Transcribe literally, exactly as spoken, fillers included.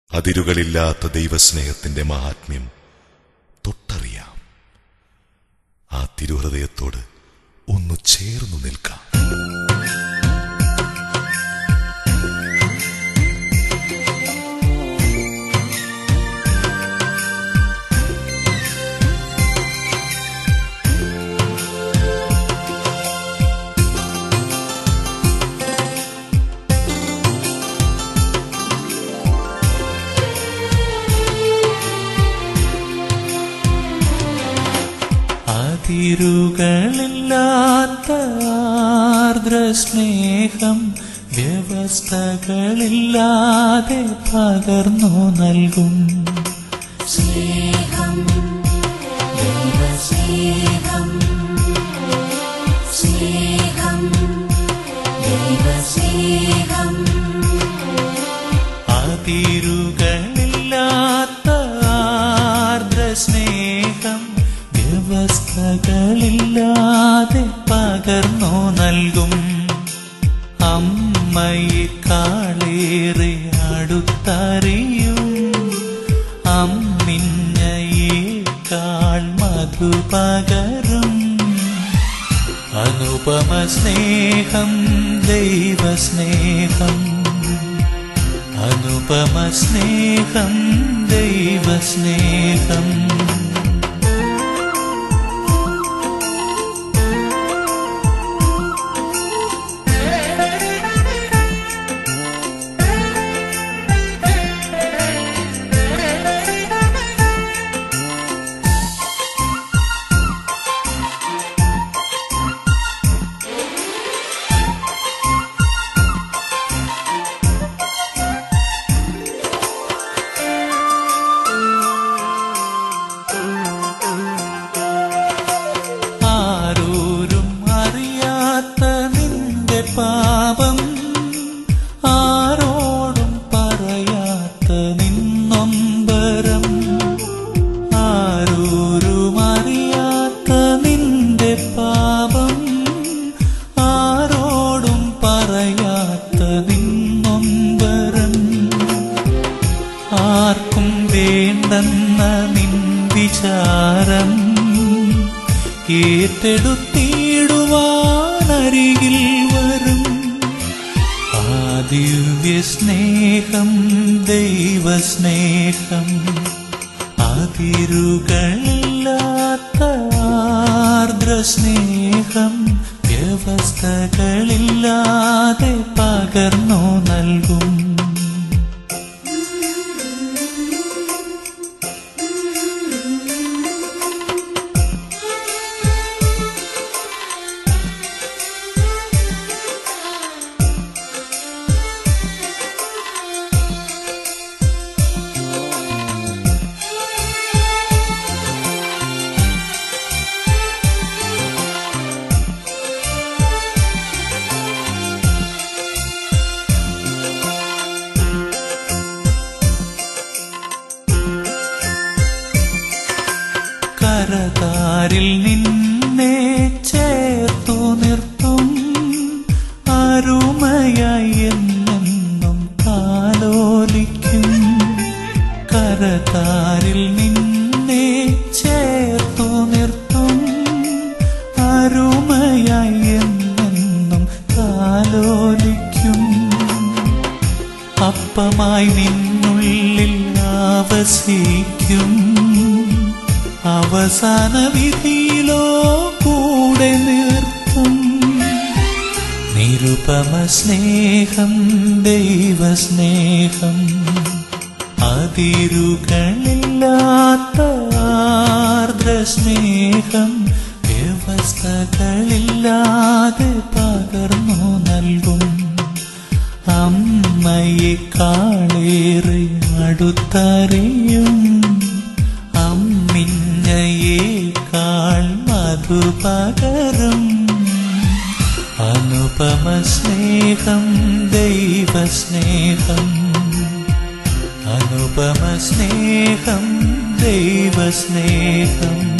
അതിരുകളില്ലാത്ത ദൈവസ്നേഹത്തിന്റെ മഹാത്മ്യം തൊട്ടറിയാം. ആ തിരുഹൃദയത്തോട് ഒന്നു ചേർന്നു നിൽക്കാം. അതിരുകളില്ലാത്ത ആർദ്രസ്നേഹം വ്യവസ്ഥകളില്ലാതെ പകർന്നു നൽകും. സ്നേഹം ദൈവസ്നേഹം, സ്നേഹം ദൈവസ്നേഹം. അതിരുകളില്ലാത്ത ആർദ്രസ്നേഹം വ്യവസ്ഥകളില്ലാതെ പകർന്നു നൽകും. അമ്മയെക്കാളേറെ അടുത്തറിയും, അമ്മിഞ്ഞയേക്കാൾ മധു പകരും. അനുപമ സ്നേഹം ദൈവസ്നേഹം, അനുപമ സ്നേഹം ദൈവസ്നേഹം. പാപം ആരോടും പറയാത്ത നിന്നൊമ്പരം, ആരോരും അറിയാത്ത നിന്റെ പാപം ആരോടും പറയാത്ത നിന്നൊമ്പരം. ആർക്കും വേണ്ടെന്ന നിൻ വിചാരം ഏറ്റെടുത്തിടുവാനരികിൽ വരും. ആ ദിവ്യസ്നേഹം ദൈവസ്നേഹം, അതിരുകളില്ലാത്ത ആർദ്രസ്നേഹം വ്യവസ്ഥകളില്ലാതെ പകർന്നു നൽകും. കരതാരിൽ നിന്നെ ചേർത്തു നിർത്തും, അരുമയായി എന്നെന്നും താലോലിക്കും. കരതാരിൽ നിന്നെ ചേർത്തു നിർത്തും, അരുമയായി എന്നെന്നും താലോലിക്കും. അപ്പമായി നിന്നുള്ളിൽ ആവസിക്കും, അവസാന വിധിയിലോ കൂടെ നിർത്തും. നിരുപമ സ്നേഹം ദൈവസ്നേഹം, അതിരുകളില്ലാത്ത ആർദ്രസ്നേഹം വ്യവസ്ഥകളില്ലാതെ പകർന്നു നൽകും. അമ്മയെക്കാളേറെ അടുത്തറിയും, അമ്മിഞ്ഞയേക്കാൾ മധു പകരും. അനുപമ സ്നേഹം ദൈവസ്നേഹം, അനുപമ സ്നേഹം ദൈവസ്നേഹം.